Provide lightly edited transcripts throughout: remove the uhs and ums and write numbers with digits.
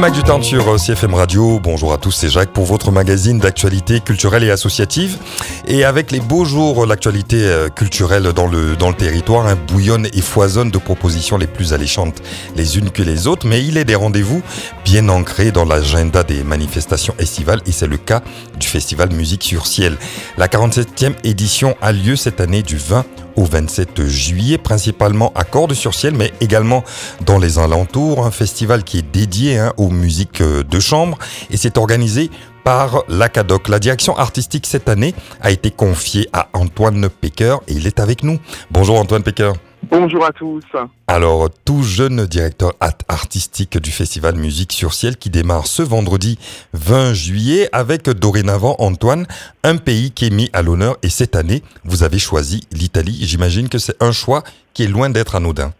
Mike du Temps sur CFM Radio. Bonjour à tous, c'est Jacques pour votre magazine d'actualité culturelle et associative. Et avec les beaux jours, l'actualité culturelle dans le territoire bouillonne et foisonne de propositions les plus alléchantes les unes que les autres. Mais il est des rendez-vous bien ancrés dans l'agenda des manifestations estivales et c'est le cas du festival Musique sur Ciel. La 47e édition a lieu cette année du 20 au 27 juillet, principalement à Cordes-sur-Ciel, mais également dans les alentours. Un festival qui est dédié aux musiques de chambre et c'est organisé par l'ACADOC. La direction artistique cette année a été confiée à Antoine Pecker et il est avec nous. Bonjour Antoine Pecker. Bonjour à tous. Alors, tout jeune directeur artistique du festival Musique sur Ciel qui démarre ce vendredi 20 juillet avec dorénavant, Antoine, un pays qui est mis à l'honneur et cette année, vous avez choisi l'Italie. J'imagine que c'est un choix qui est loin d'être anodin.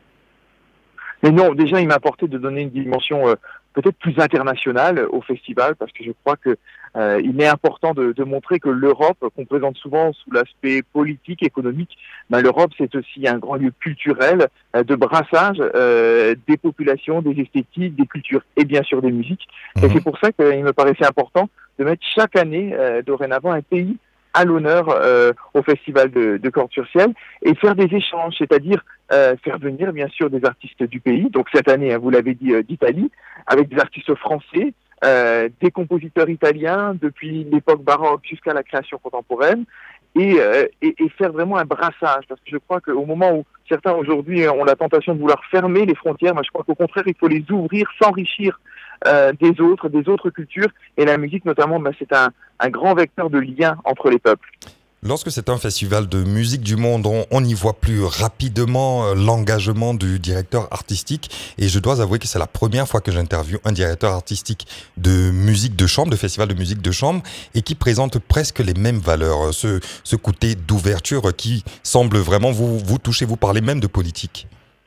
Mais non, déjà, il m'a apporté de donner une dimension peut-être plus internationale au festival parce que je crois que il est important de montrer que l'Europe, qu'on présente souvent sous l'aspect politique, économique, l'Europe c'est aussi un grand lieu culturel de brassage des populations, des esthétiques, des cultures et bien sûr des musiques. Et c'est pour ça qu'il me paraissait important de mettre chaque année dorénavant un pays à l'honneur au festival de Cordes-sur-Ciel et faire des échanges, c'est-à-dire faire venir bien sûr des artistes du pays. Donc cette année, vous l'avez dit, d'Italie, avec des artistes français, des compositeurs italiens depuis l'époque baroque jusqu'à la création contemporaine et faire vraiment un brassage parce que je crois qu'au moment où certains aujourd'hui ont la tentation de vouloir fermer les frontières, moi je crois qu'au contraire il faut les ouvrir, s'enrichir des autres cultures et la musique notamment, c'est un grand vecteur de lien entre les peuples. Lorsque c'est un festival de musique du monde, on y voit plus rapidement l'engagement du directeur artistique. Et je dois avouer que c'est la première fois que j'interviewe un directeur artistique de musique de chambre, de festival de musique de chambre, et qui présente presque les mêmes valeurs. Ce côté d'ouverture qui semble vraiment vous toucher, vous parlez même de politique.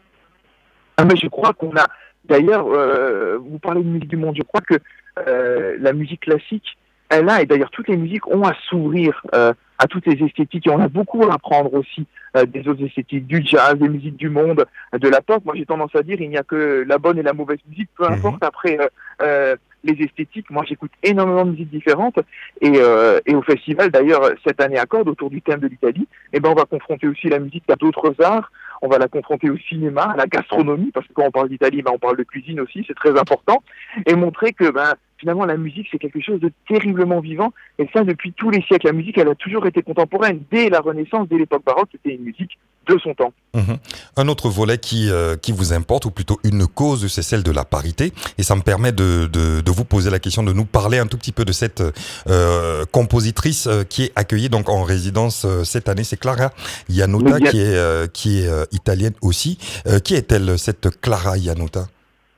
Mais je crois qu'on a, d'ailleurs, vous parlez de musique du monde, je crois que la musique classique, elle a, et d'ailleurs toutes les musiques ont à s'ouvrir à toutes les esthétiques et on a beaucoup à apprendre aussi des autres esthétiques, du jazz, des musiques du monde, de la pop. Moi j'ai tendance à dire il n'y a que la bonne et la mauvaise musique, peu importe après les esthétiques. Moi j'écoute énormément de musiques différentes et au festival d'ailleurs cette année à Cordes autour du thème de l'Italie, on va confronter aussi la musique à d'autres arts. On va la confronter au cinéma, à la gastronomie, parce que quand on parle d'Italie, on parle de cuisine aussi, c'est très important, et montrer que finalement la musique c'est quelque chose de terriblement vivant, et ça depuis tous les siècles. La musique elle a toujours été contemporaine, dès la Renaissance, dès l'époque baroque, c'était une musique de son temps. Un autre volet qui vous importe, ou plutôt une cause, c'est celle de la parité, et ça me permet de vous poser la question, de nous parler un tout petit peu de cette compositrice qui est accueillie donc en résidence cette année, c'est Clara Iannotta qui est italienne aussi. Qui est-elle, cette Clara Iannotta?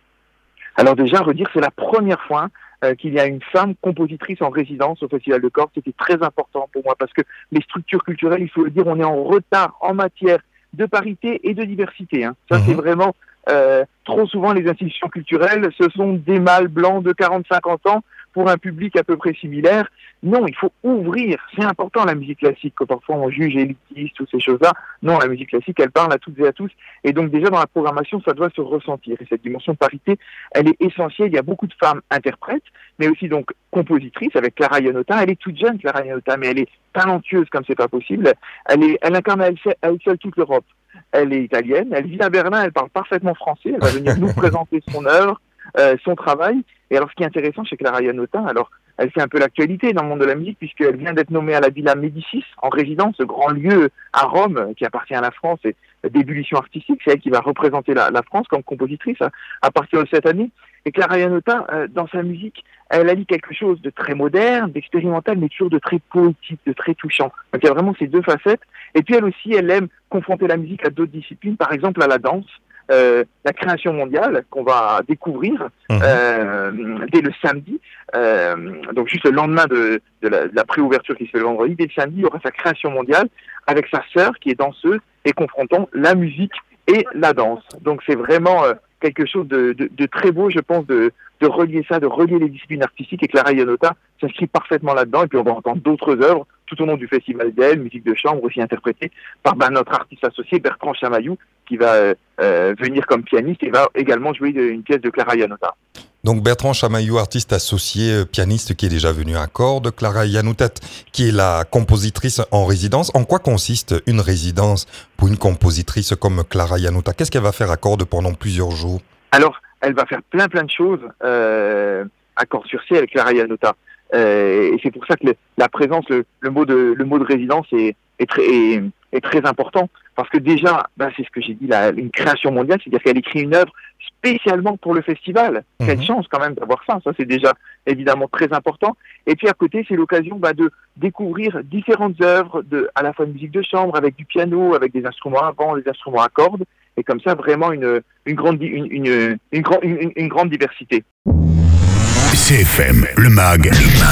Alors déjà, redire, c'est la première fois qu'il y a une femme compositrice en résidence au Festival de Cordes. C'était très important pour moi parce que les structures culturelles, il faut le dire, on est en retard en matière de parité et de diversité. Ça, c'est vraiment... trop souvent, les institutions culturelles, ce sont des mâles blancs de 40-50 ans pour un public à peu près similaire. Non, il faut ouvrir. C'est important, la musique classique, que parfois on juge élitiste, toutes ces choses-là. Non, la musique classique, elle parle à toutes et à tous. Et donc, déjà, dans la programmation, ça doit se ressentir. Et cette dimension de parité, elle est essentielle. Il y a beaucoup de femmes interprètes, mais aussi donc compositrices, avec Clara Iannotta. Elle est toute jeune, Clara Iannotta, mais elle est talentueuse comme c'est pas possible. Elle incarne à elle seule toute l'Europe. Elle est italienne, elle vit à Berlin, elle parle parfaitement français. Elle va venir nous présenter son œuvre, son travail. Et alors, ce qui est intéressant chez Clara Iannotta, alors, elle fait un peu l'actualité dans le monde de la musique puisqu'elle vient d'être nommée à la Villa Médicis en résidence, ce grand lieu à Rome qui appartient à la France et d'ébullition artistique. C'est elle qui va représenter la France comme compositrice à partir de cette année. Et Clara Iannotta, dans sa musique, elle allie quelque chose de très moderne, d'expérimental, mais toujours de très poétique, de très touchant. Donc il y a vraiment ces deux facettes. Et puis elle aussi, elle aime confronter la musique à d'autres disciplines, par exemple à la danse. La création mondiale qu'on va découvrir dès le samedi, donc juste le lendemain de la préouverture qui se fait le vendredi, dès le samedi, il y aura sa création mondiale avec sa sœur qui est danseuse et confrontant la musique et la danse. Donc c'est vraiment quelque chose de très beau, je pense, de relier ça, de relier les disciplines artistiques, et Clara Iannotta s'inscrit parfaitement là-dedans. Et puis on va entendre d'autres œuvres tout au long du festival d'elle, musique de chambre aussi interprétée par notre artiste associé Bertrand Chamaillou, qui va venir comme pianiste et va également jouer une pièce de Clara Iannotta. Donc Bertrand Chamaillou, artiste associé, pianiste qui est déjà venu à Cordes, Clara Yanoutat qui est la compositrice en résidence. En quoi consiste une résidence pour une compositrice comme Clara Yanoutat? Qu'est-ce qu'elle va faire à Cordes pendant plusieurs jours? Alors, elle va faire plein de choses à Cordes-sur-Ciel avec Clara Yanoutat. Et c'est pour ça que la présence, le mot de résidence est très important. Parce que déjà, c'est ce que j'ai dit, une création mondiale, c'est-à-dire qu'elle écrit une œuvre spécialement pour le festival. Quelle chance quand même d'avoir ça. Ça, c'est déjà évidemment très important. Et puis à côté, c'est l'occasion de découvrir différentes œuvres, à la fois de musique de chambre, avec du piano, avec des instruments à vent, des instruments à cordes. Et comme ça, vraiment une grande diversité. CFM, le MAG.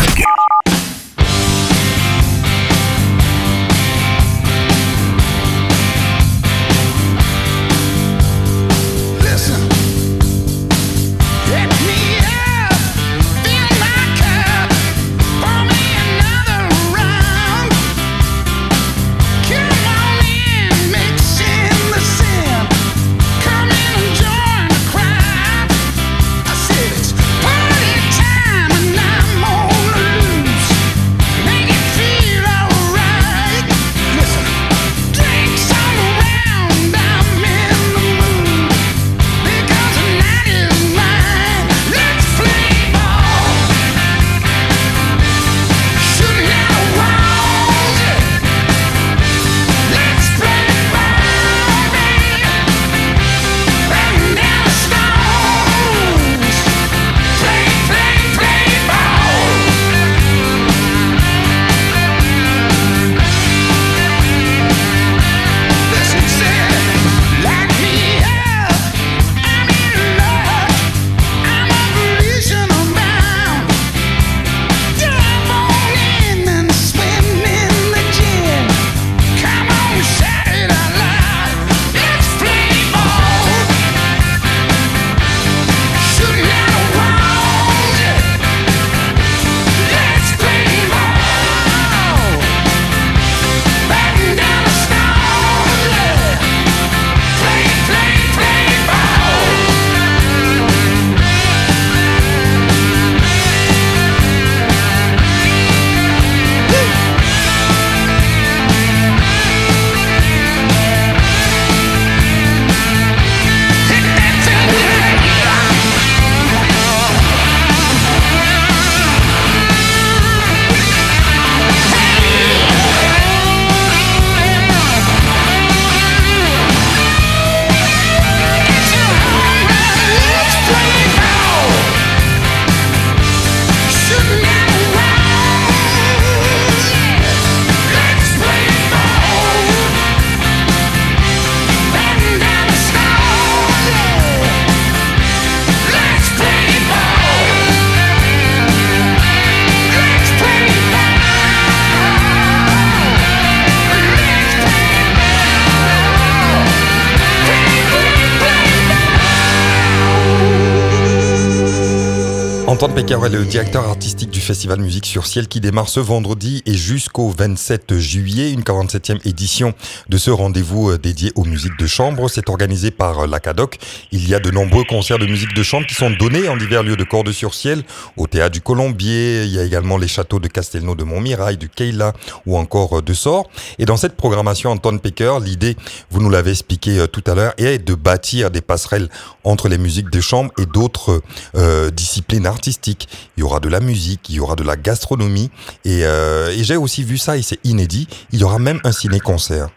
Antoine Pécard est le directeur artistique du Festival Musique sur Ciel qui démarre ce vendredi et jusqu'au 27 juillet, une 47e édition de ce rendez-vous dédié aux musiques de chambre. C'est organisé par l'ACADOC. Il y a de nombreux concerts de musique de chambre qui sont donnés en divers lieux de Cordes-sur-Ciel, au Théâtre du Colombier. Il y a également les châteaux de Castelnau de Montmirail, du Keila ou encore de Sort. Et dans cette programmation, Antoine Pécard, l'idée, vous nous l'avez expliqué tout à l'heure, est de bâtir des passerelles entre les musiques de chambre et d'autres disciplines artistiques. Il y aura de la musique, il y aura de la gastronomie et j'ai aussi vu ça et c'est inédit, il y aura même un ciné-concert.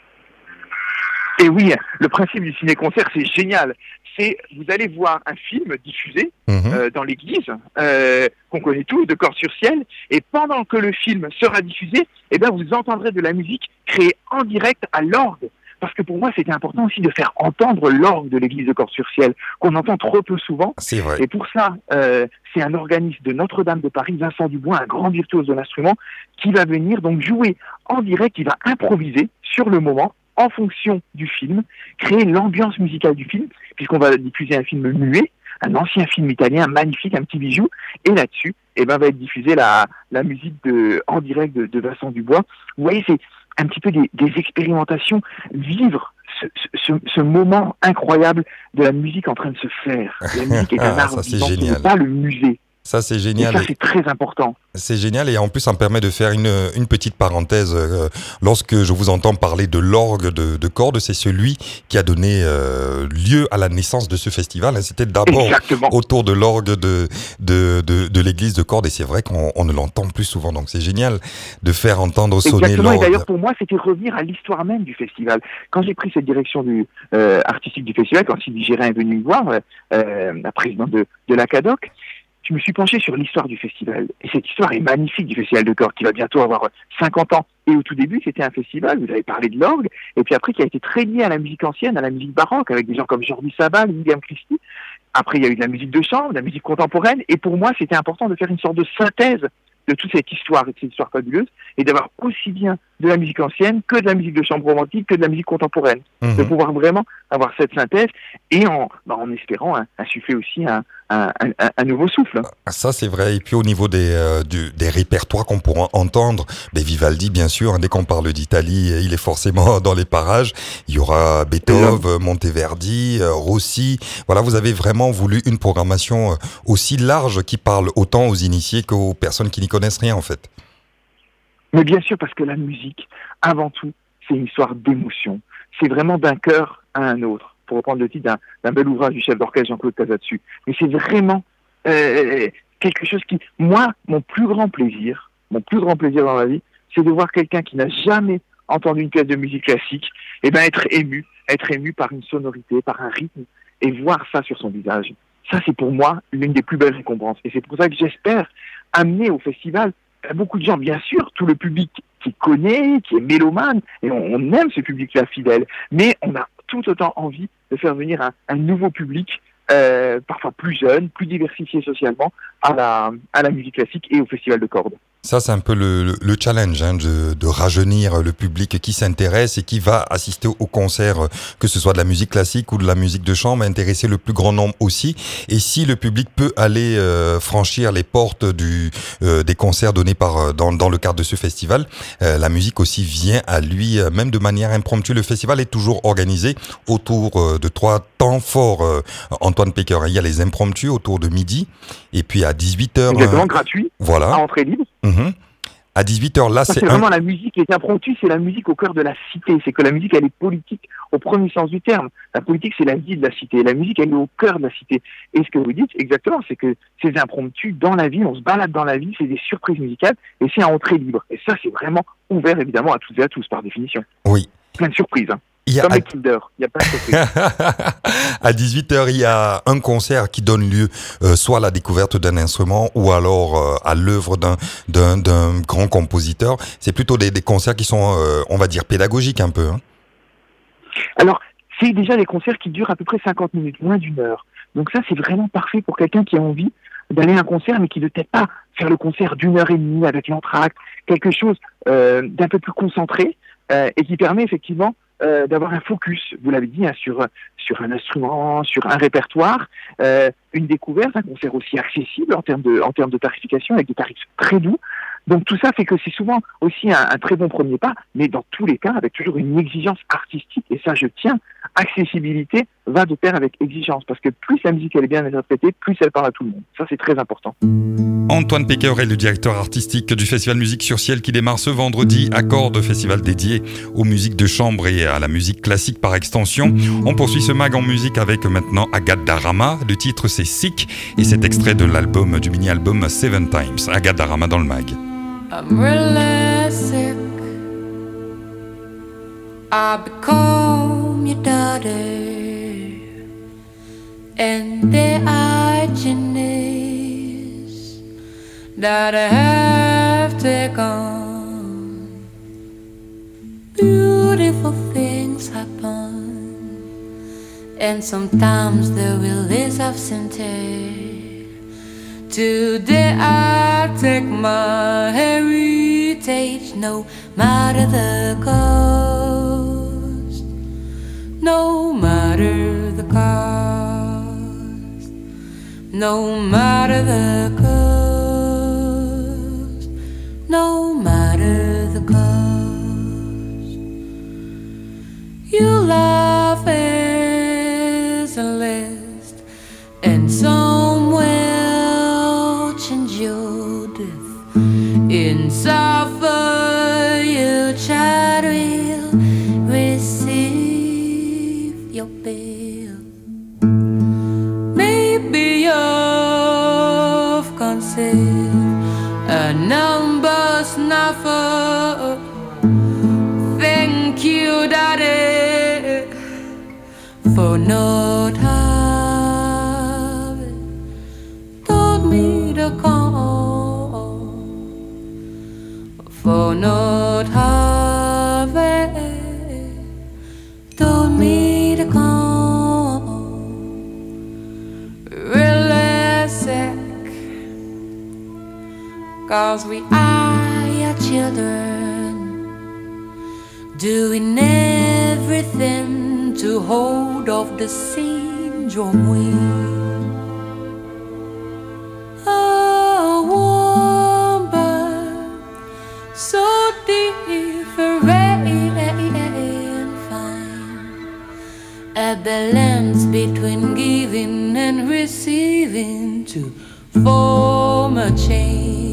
Et oui, le principe du ciné-concert, c'est génial. C'est, vous allez voir un film diffusé dans l'église, qu'on connaît tous, de Cordes-sur-Ciel, et pendant que le film sera diffusé, vous entendrez de la musique créée en direct à l'orgue. Parce que pour moi, c'était important aussi de faire entendre l'orgue de l'église de Cordes-sur-Ciel, qu'on entend trop peu souvent. C'est vrai. Et pour ça, c'est un organiste de Notre-Dame de Paris, Vincent Dubois, un grand virtuose de l'instrument, qui va venir donc jouer en direct, qui va improviser sur le moment, en fonction du film, créer l'ambiance musicale du film, puisqu'on va diffuser un film muet, un ancien film italien, magnifique, un petit bijou, et là-dessus, va être diffusée la musique en direct de Vincent Dubois. Vous voyez, c'est un petit peu des expérimentations, vivre ce moment incroyable de la musique en train de se faire. La musique est un art Ça, c'est vivant, ce génial. n'est pas le musée. Ça, c'est Et génial. ça, c'est très important. C'est génial et en plus ça me permet de faire une petite parenthèse. Lorsque je vous entends parler de l'orgue de Cordes, c'est celui qui a donné lieu à la naissance de ce festival. C'était d'abord Exactement. autour de l'orgue de l'église de Cordes et c'est vrai qu'on ne l'entend plus souvent. Donc c'est génial de faire entendre sonner Exactement. Et l'orgue. d'ailleurs, pour moi, c'était revenir à l'histoire même du festival. Quand j'ai pris cette direction artistique du festival, quand Sylvie Gérin est venue me voir, la présidente de la CADOC, je me suis penché sur l'histoire du festival. Et cette histoire est magnifique du Festival de Cordes, qui va bientôt avoir 50 ans. Et au tout début, c'était un festival, vous avez parlé de l'orgue, et puis après, qui a été très lié à la musique ancienne, à la musique baroque, avec des gens comme Jordi Sabal, William Christie. Après, il y a eu de la musique de chambre, de la musique contemporaine, et pour moi, c'était important de faire une sorte de synthèse de toute cette histoire, fabuleuse, et d'avoir aussi bien de la musique ancienne que de la musique de chambre romantique, que de la musique contemporaine. De pouvoir vraiment avoir cette synthèse, et en espérant insuffler aussi un nouveau souffle. Ça, c'est vrai. Et puis, au niveau des répertoires qu'on pourra entendre, Vivaldi, bien sûr, dès qu'on parle d'Italie, il est forcément dans les parages. Il y aura Beethoven, Monteverdi, Rossi. Voilà, vous avez vraiment voulu une programmation aussi large qui parle autant aux initiés qu'aux personnes qui n'y connaissent rien, en fait. Mais bien sûr, parce que la musique, avant tout, c'est une histoire d'émotion. C'est vraiment d'un cœur à un autre, pour reprendre le titre d'un bel ouvrage du chef d'orchestre Jean-Claude Casatsu. Mais c'est vraiment quelque chose qui, moi, mon plus grand plaisir dans la vie, c'est de voir quelqu'un qui n'a jamais entendu une pièce de musique classique, être ému par une sonorité, par un rythme, et voir ça sur son visage. Ça, c'est pour moi l'une des plus belles récompenses. Et c'est pour ça que j'espère amener au festival beaucoup de gens, bien sûr, tout le public qui connaît, qui est mélomane, et on aime ce public-là fidèle, mais on a tout autant envie de faire venir un nouveau public, parfois plus jeune, plus diversifié socialement, à la musique classique et au Festival de Cordes. Ça, c'est un peu le challenge de rajeunir le public qui s'intéresse et qui va assister au concert, que ce soit de la musique classique ou de la musique de chambre, intéresser le plus grand nombre aussi. Et si le public peut aller franchir les portes des concerts donnés dans le cadre de ce festival, la musique aussi vient à lui, même de manière impromptue. Le festival est toujours organisé autour de 3 temps forts, Antoine Pecker. Il y a les impromptus autour de midi, et puis à 18h... Exactement, gratuit, voilà. À entrée libre. À 18h, là, c'est vraiment la musique, les impromptus, c'est la musique au cœur de la cité. C'est que la musique, elle est politique au premier sens du terme. La politique, c'est la vie de la cité. La musique, elle est au cœur de la cité. Et ce que vous dites, exactement, c'est que ces impromptus dans la vie, on se balade dans la vie, c'est des surprises musicales, et c'est à entrée libre. Et ça, c'est vraiment ouvert, évidemment, à toutes et à tous, par définition. Oui. Plein de surprises, Comme les Kinder, il y a plein de surprises. À 18h, il y a un concert qui donne lieu soit à la découverte d'un instrument ou alors à l'œuvre d'un grand compositeur. C'est plutôt des concerts qui sont, on va dire, pédagogiques un peu. Alors, c'est déjà des concerts qui durent à peu près 50 minutes, moins d'une heure. Donc ça, c'est vraiment parfait pour quelqu'un qui a envie d'aller à un concert, mais qui ne peut-être pas faire le concert d'1h30 avec l'entracte, quelque chose d'un peu plus concentré et qui permet effectivement d'avoir un focus, vous l'avez dit, sur un instrument, sur un répertoire, une découverte, un concert aussi accessible en termes de tarification, avec des tarifs très doux. Donc tout ça fait que c'est souvent aussi un très bon premier pas, mais dans tous les cas avec toujours une exigence artistique, et ça je tiens, accessibilité va de pair avec exigence, parce que plus la musique elle est bien interprétée, plus elle parle à tout le monde. Ça c'est très important. Antoine Pecker est le directeur artistique du Festival Musique sur Ciel qui démarre ce vendredi à Cordes, festival dédié aux musiques de chambre et à la musique classique par extension. On poursuit ce mag en musique avec maintenant Agathe Darama. Le titre c'est Sick et c'est extrait de l'album, du mini-album Seven Times. Agathe Darama dans le mag. I'm really sick. I become your daughter, and there are journeys that I have taken. Beautiful things happen, and sometimes the will is absent. Today I take my heritage, no matter the cost, no matter the cost, no matter the cost, no matter the cost. You lie. despair. Maybe you've conceived a number snuffer. Thank you, Daddy, for not having told me to come, for not having told me to come. Really sick, 'cause we are your children, doing everything to hold off the syndrome wind. A woman so different and fine, a balance between giving and receiving to form a chain.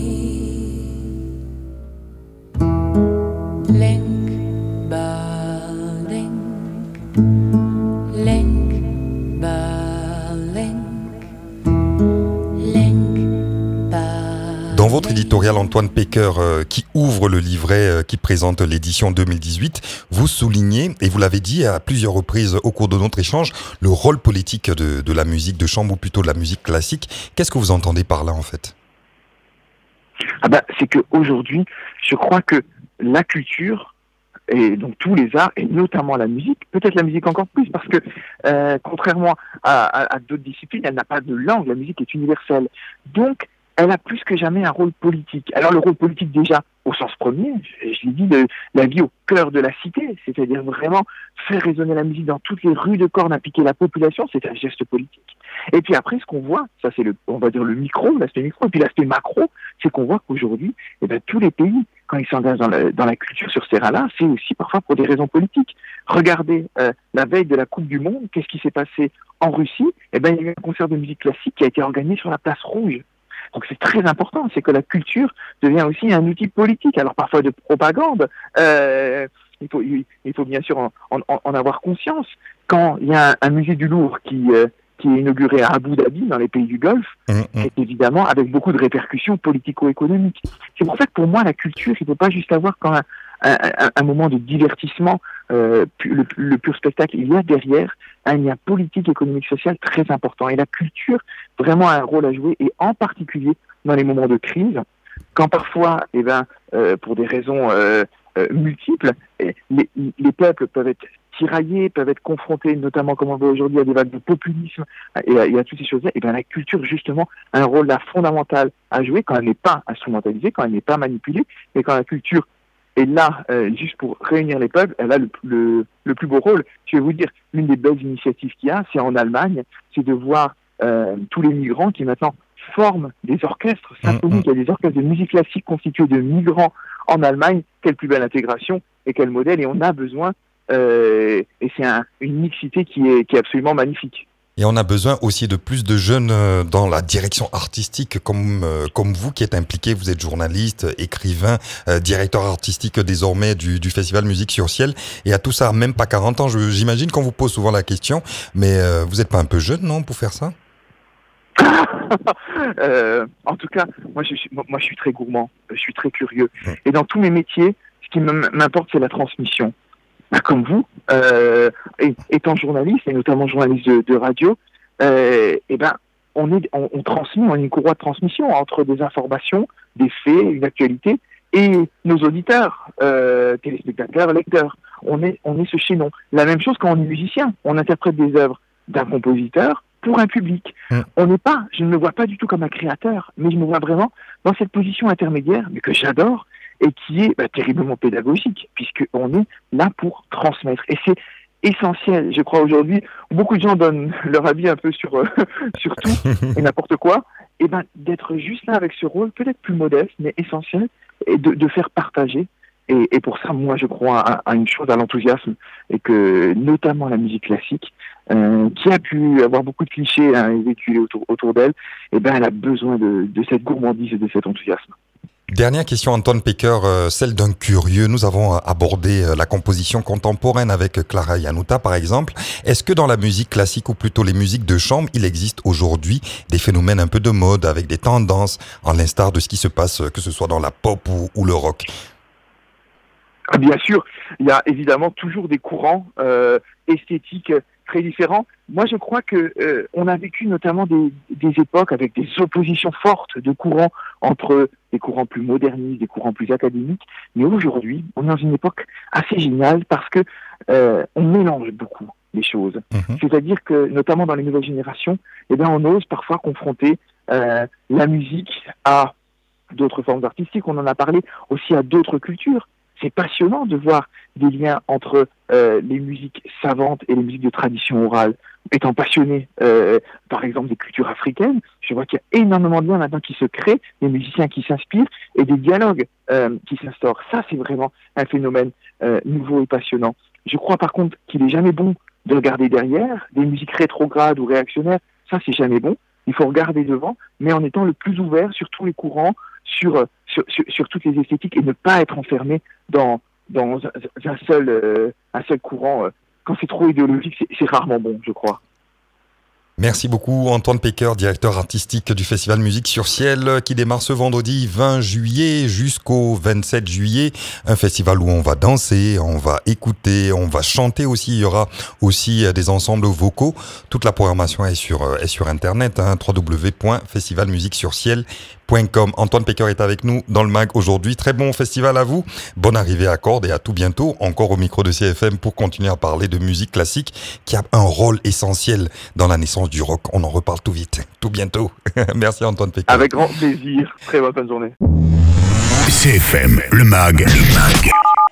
Link by link, link by link, link by. Dans votre éditorial, Antoine Pecker, qui ouvre le livret qui présente l'édition 2018, vous soulignez, et vous l'avez dit à plusieurs reprises au cours de notre échange, le rôle politique de la musique de chambre, ou plutôt de la musique classique. Qu'est-ce que vous entendez par là, en fait ? C'est qu'aujourd'hui, je crois que la culture, et donc tous les arts, et notamment la musique, peut-être la musique encore plus, parce que contrairement à d'autres disciplines, elle n'a pas de langue, la musique est universelle. Donc, elle a plus que jamais un rôle politique. Alors le rôle politique déjà, au sens premier, je l'ai dit, la vie au cœur de la cité, c'est-à-dire vraiment faire résonner la musique dans toutes les rues de Corne, impliquer la population, c'est un geste politique. Et puis après, ce qu'on voit, ça c'est on va dire l'aspect micro, et puis l'aspect macro, c'est qu'on voit qu'aujourd'hui, tous les pays, quand ils s'engagent dans la culture sur ces terrain-là, c'est aussi parfois pour des raisons politiques. Regardez, la veille de la Coupe du Monde, qu'est-ce qui s'est passé en Russie ? Il y a eu un concert de musique classique qui a été organisé sur la place Rouge. Donc c'est très important, c'est que la culture devient aussi un outil politique, alors parfois de propagande. Il faut bien sûr en avoir conscience. Quand il y a un musée du Louvre qui est inauguré à Abu Dhabi, dans les pays du Golfe, c'est évidemment avec beaucoup de répercussions politico-économiques. C'est pour ça que pour moi, la culture, il ne faut pas juste avoir comme un moment de divertissement, le pur spectacle. Il y a derrière un lien politique, économique, social très important. Et la culture, vraiment, a un rôle à jouer, et en particulier dans les moments de crise, quand parfois, pour des raisons multiples, les peuples peuvent être tiraillés, peuvent être confrontés, notamment comme on voit aujourd'hui, à des vagues de populisme et à toutes ces choses-là. La culture, justement, a un rôle là fondamental à jouer quand elle n'est pas instrumentalisée, quand elle n'est pas manipulée, mais quand la culture est là juste pour réunir les peuples, elle a le plus beau rôle. Je vais vous dire, l'une des belles initiatives qu'il y a, c'est en Allemagne, c'est de voir tous les migrants qui maintenant forment des orchestres symphoniques. Il y a des orchestres de musique classique constitués de migrants en Allemagne. Quelle plus belle intégration et quel modèle, et on a besoin, et c'est une mixité qui est absolument magnifique. Et on a besoin aussi de plus de jeunes dans la direction artistique comme vous qui êtes impliqué. Vous êtes journaliste, écrivain, directeur artistique désormais du Festival Musique sur Ciel. Et à tout ça, même pas 40 ans, j'imagine qu'on vous pose souvent la question, mais vous n'êtes pas un peu jeune, non, pour faire ça? En tout cas, moi je suis très gourmand, je suis très curieux. Et dans tous mes métiers, ce qui m'importe, c'est la transmission. Comme vous, étant journaliste, et notamment journaliste de radio, on transmet, on est une courroie de transmission entre des informations, des faits, une actualité, et nos auditeurs, téléspectateurs, lecteurs. On est ce chaînon. La même chose quand on est musicien, on interprète des œuvres d'un compositeur pour un public. Je ne me vois pas du tout comme un créateur, mais je me vois vraiment dans cette position intermédiaire, mais que j'adore, et qui est terriblement pédagogique, puisqu'on est là pour transmettre. Et c'est essentiel, je crois, aujourd'hui, où beaucoup de gens donnent leur avis un peu sur tout et n'importe quoi, et d'être juste là avec ce rôle, peut-être plus modeste, mais essentiel, et de faire partager. Et pour ça, moi, je crois à une chose, à l'enthousiasme, et que notamment la musique classique, qui a pu avoir beaucoup de clichés véhiculés autour d'elle, elle a besoin de cette gourmandise et de cet enthousiasme. Dernière question, Antoine Pecker, celle d'un curieux. Nous avons abordé la composition contemporaine avec Clara Yanuta, par exemple. Est-ce que dans la musique classique, ou plutôt les musiques de chambre, il existe aujourd'hui des phénomènes un peu de mode, avec des tendances, en l'instar de ce qui se passe, que ce soit dans la pop ou le rock? Bien sûr, il y a évidemment toujours des courants esthétiques très différents. Moi, je crois que on a vécu notamment des époques avec des oppositions fortes de courants entre des courants plus modernistes, des courants plus académiques. Mais aujourd'hui, on est dans une époque assez géniale parce que on mélange beaucoup les choses. C'est-à-dire que, notamment dans les nouvelles générations, eh bien, on ose parfois confronter la musique à d'autres formes artistiques. On en a parlé aussi à d'autres cultures. C'est passionnant de voir des liens entre les musiques savantes et les musiques de tradition orale. Étant passionné, par exemple, des cultures africaines, je vois qu'il y a énormément de liens maintenant qui se créent, des musiciens qui s'inspirent et des dialogues qui s'instaurent. Ça, c'est vraiment un phénomène nouveau et passionnant. Je crois par contre qu'il n'est jamais bon de regarder derrière, des musiques rétrogrades ou réactionnaires. Ça, c'est jamais bon. Il faut regarder devant, mais en étant le plus ouvert sur tous les courants, sur toutes les esthétiques et ne pas être enfermé dans un seul courant. Quand c'est trop idéologique, c'est rarement bon, je crois. Merci beaucoup Antoine Pecker, directeur artistique du Festival Musique sur Ciel qui démarre ce vendredi 20 juillet jusqu'au 27 juillet. Un festival où on va danser, on va écouter, on va chanter aussi. Il y aura aussi des ensembles vocaux. Toute la programmation est sur internet, www.festivalmusiquesurciel.com. Antoine Pecker est avec nous dans le MAG aujourd'hui. Très bon festival à vous. Bonne arrivée à Cordes et à tout bientôt. Encore au micro de CFM pour continuer à parler de musique classique qui a un rôle essentiel dans la naissance du rock. On en reparle tout vite, tout bientôt. Merci Antoine Pecker. Avec grand plaisir. Très bonne journée. CFM, le MAG.